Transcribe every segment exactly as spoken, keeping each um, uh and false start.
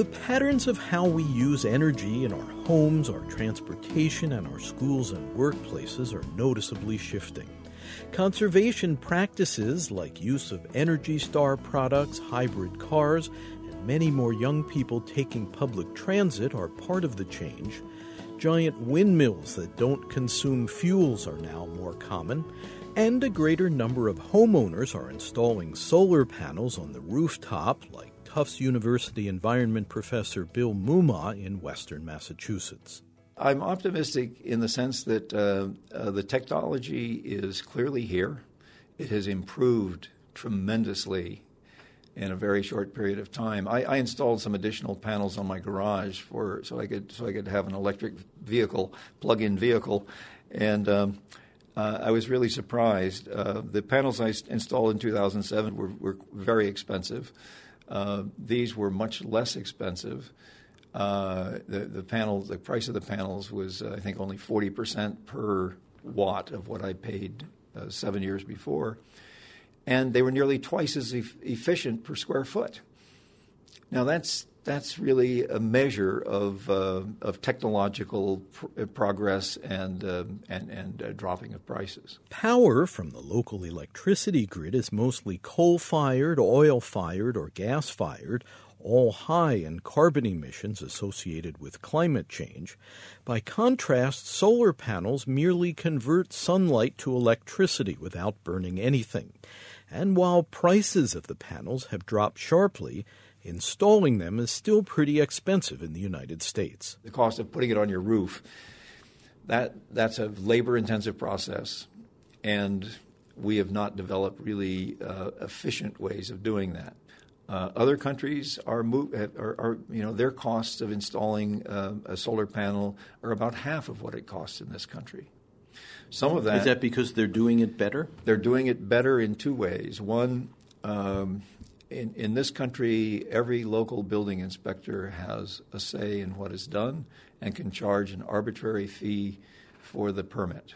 patterns of how we use energy in our homes, our transportation, and our schools and workplaces are noticeably shifting. Conservation practices like use of Energy Star products, hybrid cars, and many more young people taking public transit are part of the change. Giant windmills that don't consume fuels are now more common, and a greater number of homeowners are installing solar panels on the rooftop, like Tufts University environment professor Bill Muma in western Massachusetts. I'm optimistic in the sense that uh, uh, the technology is clearly here. It has improved tremendously in a very short period of time. I, I installed some additional panels on my garage for so I could so I could have an electric vehicle, plug-in vehicle, and um, uh, I was really surprised. Uh, the panels I installed in two thousand seven were, were very expensive. Uh, these were much less expensive. Uh, the, the panel, the price of the panels was, uh, I think, only forty percent per watt of what I paid uh, seven years before. And they were nearly twice as e- efficient per square foot. Now, that's that's really a measure of uh, of technological pr- progress and uh, and, and uh, dropping of prices. Power from the local electricity grid is mostly coal-fired, oil-fired, or gas-fired, all high in carbon emissions associated with climate change. By contrast, solar panels merely convert sunlight to electricity without burning anything. And while prices of the panels have dropped sharply, installing them is still pretty expensive in the United States. The cost of putting it on your roof, that that's a labor-intensive process, and we have not developed really uh, efficient ways of doing that. Uh, other countries are, move, are, are, you know, their costs of installing uh, a solar panel are about half of what it costs in this country. Some of that is that because they're doing it better? They're doing it better in two ways. One, um, in in this country, every local building inspector has a say in what is done and can charge an arbitrary fee for the permit.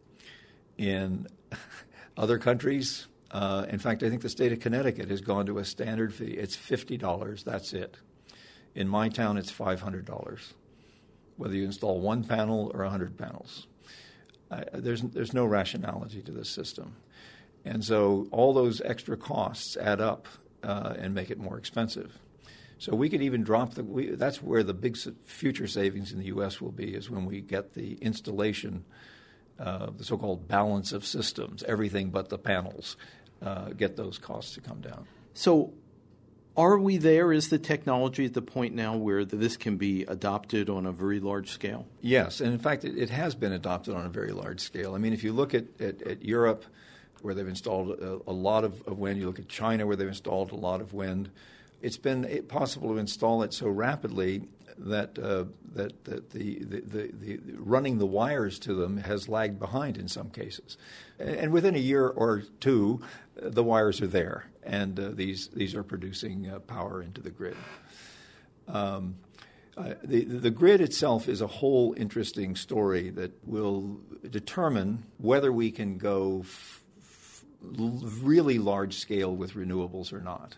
In other countries, Uh, in fact, I think the state of Connecticut has gone to a standard fee. It's fifty dollars. That's it. In my town, it's five hundred dollars, whether you install one panel or one hundred panels. Uh, there's there's no rationality to this system. And so all those extra costs add up uh, and make it more expensive. So we could even drop the we, – that's where the big future savings in the U S will be, is when we get the installation, uh, the so-called balance of systems, everything but the panels. Uh, get those costs to come down. So are we there? Is the technology at the point now where this can be adopted on a very large scale? Yes, and in fact, it, it has been adopted on a very large scale. I mean, if you look at, at, at Europe, where they've installed a, a lot of, of wind, you look at China, where they've installed a lot of wind, it's been possible to install it so rapidly that uh, that, that the, the, the, the running the wires to them has lagged behind in some cases. And within a year or two, the wires are there, and uh, these these are producing uh, power into the grid. Um, uh, the the grid itself is a whole interesting story that will determine whether we can go f- f- really large scale with renewables or not.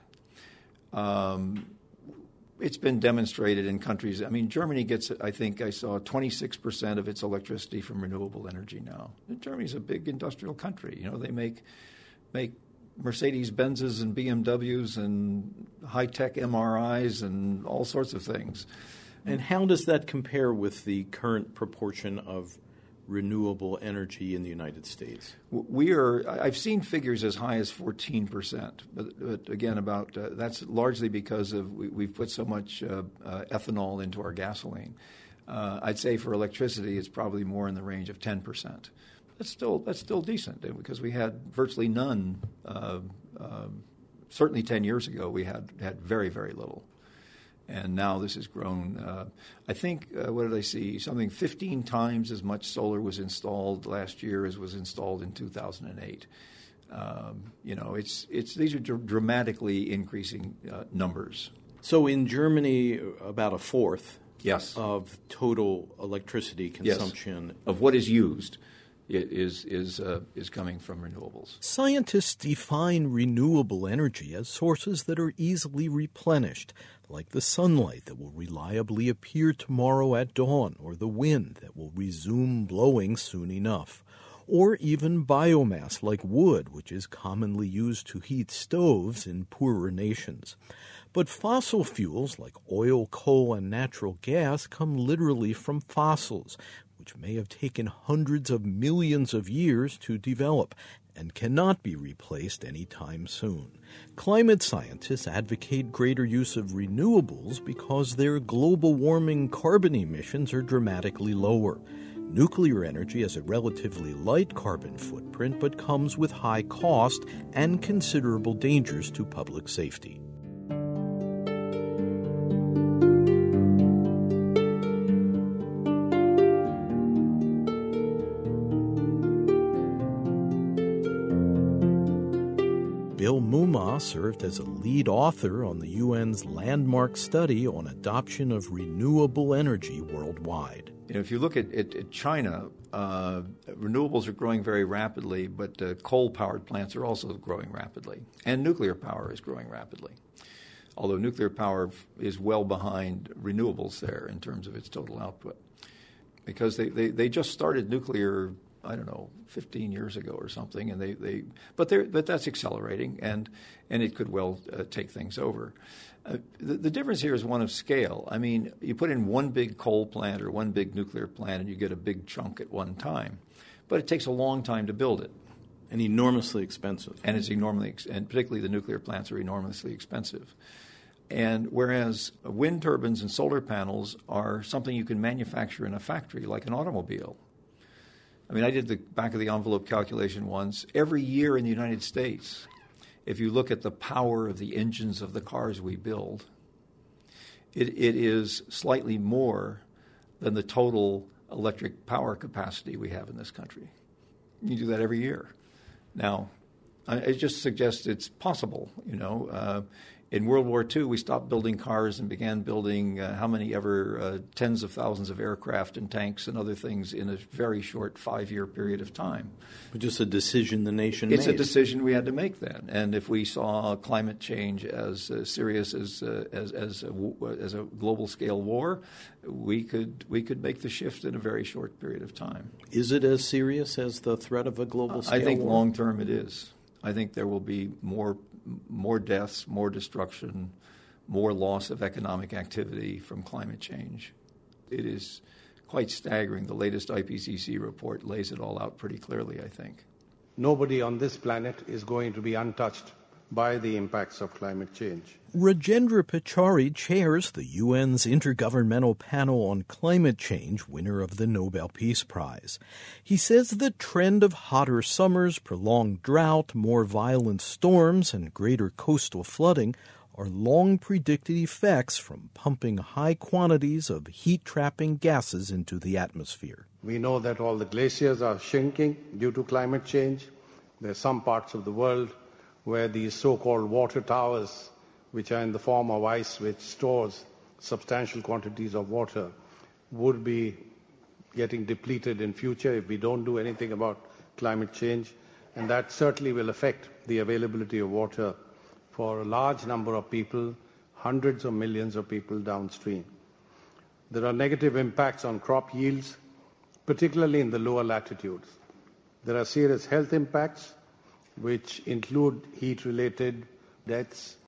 Um, it's been demonstrated in countries. I mean, Germany gets, I think I saw twenty-six percent of its electricity from renewable energy now. Germany's a big industrial country. You know, they make make Mercedes-Benzes and B M Ws and high-tech M R Is and all sorts of things. And how does that compare with the current proportion of renewable energy in the United States? We are. I've seen figures as high as fourteen percent, but, but again, about uh, that's largely because of we, we've put so much uh, uh, ethanol into our gasoline. Uh, I'd say for electricity, it's probably more in the range of ten percent. That's still that's still decent because we had virtually none. Uh, uh, certainly, ten years ago, we had had very very little. And now this has grown. Uh, I think, uh, what did I see? Something fifteen times as much solar was installed last year as was installed in two thousand eight. Um, you know, it's it's these are dr- dramatically increasing uh, numbers. So in Germany, about a fourth yes. of total electricity consumption. Yes. Of what is used. is is uh, is coming from renewables. Scientists define renewable energy as sources that are easily replenished, like the sunlight that will reliably appear tomorrow at dawn, or the wind that will resume blowing soon enough, or even biomass like wood, which is commonly used to heat stoves in poorer nations. But fossil fuels like oil, coal, and natural gas come literally from fossils, which may have taken hundreds of millions of years to develop and cannot be replaced any time soon. Climate scientists advocate greater use of renewables because their global warming carbon emissions are dramatically lower. Nuclear energy has a relatively light carbon footprint but comes with high cost and considerable dangers to public safety. Bill Muma served as a lead author on the U N's landmark study on adoption of renewable energy worldwide. You know, if you look at, at, at China, uh, renewables are growing very rapidly, but uh, coal-powered plants are also growing rapidly, and nuclear power is growing rapidly. Although nuclear power is well behind renewables there in terms of its total output, because they, they, they just started nuclear, I don't know, fifteen years ago or something, and they, they but they but that's accelerating, and and it could well uh, take things over. Uh, the, the difference here is one of scale. I mean, you put in one big coal plant or one big nuclear plant, and you get a big chunk at one time, but it takes a long time to build it, and enormously expensive. And it's enormously, and particularly the nuclear plants are enormously expensive. And whereas wind turbines and solar panels are something you can manufacture in a factory, like an automobile. I mean, I did the back of the envelope calculation once. Every year in the United States, if you look at the power of the engines of the cars we build, it, it is slightly more than the total electric power capacity we have in this country. You do that every year. Now, I, it just suggests it's possible, you know. Uh, In World War Two, we stopped building cars and began building uh, how many ever uh, tens of thousands of aircraft and tanks and other things in a very short five-year period of time. But just a decision the nation it's made. It's a decision we had to make then. And if we saw climate change as uh, serious as uh, as as a, as a global-scale war, we could we could make the shift in a very short period of time. Is it as serious as the threat of a global-scale war? I think long-term it is. I think there will be more. more deaths, more destruction, more loss of economic activity from climate change. It is quite staggering. The latest I P C C report lays it all out pretty clearly, I think. Nobody on this planet is going to be untouched by the impacts of climate change. Rajendra Pachauri chairs the U N's Intergovernmental Panel on Climate Change, winner of the Nobel Peace Prize. He says the trend of hotter summers, prolonged drought, more violent storms, and greater coastal flooding are long-predicted effects from pumping high quantities of heat-trapping gases into the atmosphere. We know that all the glaciers are shrinking due to climate change. There are some parts of the world where these so-called water towers, which are in the form of ice which stores substantial quantities of water, would be getting depleted in future if we don't do anything about climate change. And that certainly will affect the availability of water for a large number of people, hundreds of millions of people downstream. There are negative impacts on crop yields, particularly in the lower latitudes. There are serious health impacts, which include heat-related deaths,